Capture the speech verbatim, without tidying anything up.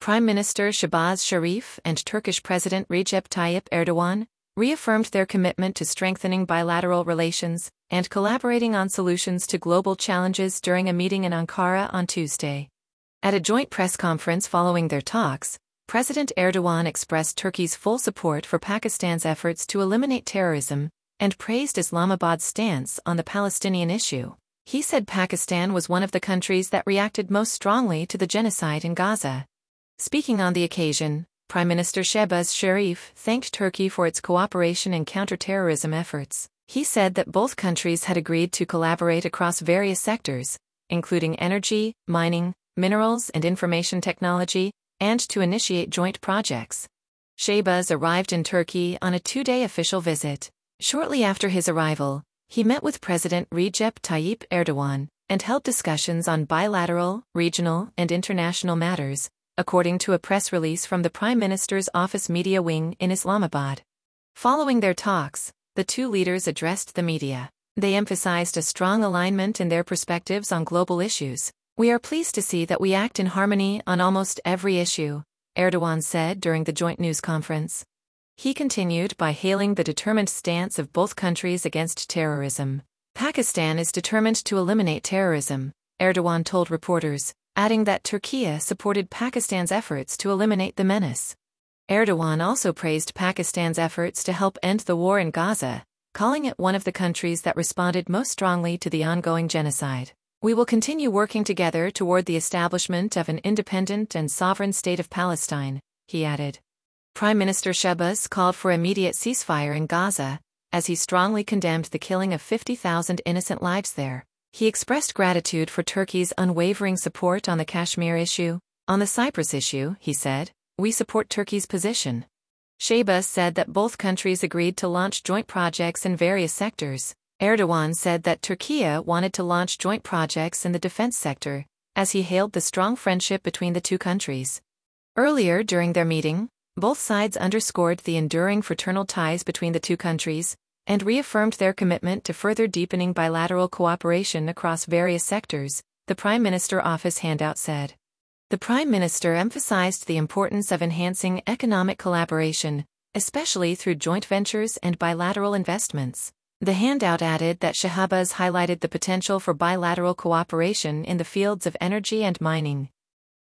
Prime Minister Shahbaz Sharif and Turkish President Recep Tayyip Erdogan reaffirmed their commitment to strengthening bilateral relations and collaborating on solutions to global challenges during a meeting in Ankara on Tuesday. At a joint press conference following their talks, President Erdogan expressed Turkey's full support for Pakistan's efforts to eliminate terrorism and praised Islamabad's stance on the Palestinian issue. He said Pakistan was one of the countries that reacted most strongly to the genocide in Gaza. Speaking on the occasion, Prime Minister Shehbaz Sharif thanked Turkey for its cooperation in counter-terrorism efforts. He said that both countries had agreed to collaborate across various sectors, including energy, mining, minerals and information technology, and to initiate joint projects. Shehbaz arrived in Turkey on a two-day official visit. Shortly after his arrival, he met with President Recep Tayyip Erdogan and held discussions on bilateral, regional, and international matters, according to a press release from the Prime Minister's office media wing in Islamabad. Following their talks, the two leaders addressed the media. They emphasized a strong alignment in their perspectives on global issues. "We are pleased to see that we act in harmony on almost every issue," Erdogan said during the joint news conference. He continued by hailing the determined stance of both countries against terrorism. "Pakistan is determined to eliminate terrorism," Erdogan told reporters, adding that Turkey supported Pakistan's efforts to eliminate the menace. Erdogan also praised Pakistan's efforts to help end the war in Gaza, calling it one of the countries that responded most strongly to the ongoing genocide. "We will continue working together toward the establishment of an independent and sovereign state of Palestine," he added. Prime Minister Shehbaz called for immediate ceasefire in Gaza, as he strongly condemned the killing of fifty thousand innocent lives there. He expressed gratitude for Turkey's unwavering support on the Kashmir issue. "On the Cyprus issue," he said, "we support Turkey's position." Shehbaz said that both countries agreed to launch joint projects in various sectors. Erdogan said that Turkey wanted to launch joint projects in the defense sector, as he hailed the strong friendship between the two countries. Earlier during their meeting, both sides underscored the enduring fraternal ties between the two countries and reaffirmed their commitment to further deepening bilateral cooperation across various sectors, the Prime Minister office handout said. The Prime Minister emphasized the importance of enhancing economic collaboration, especially through joint ventures and bilateral investments. The handout added that Shehbaz highlighted the potential for bilateral cooperation in the fields of energy and mining,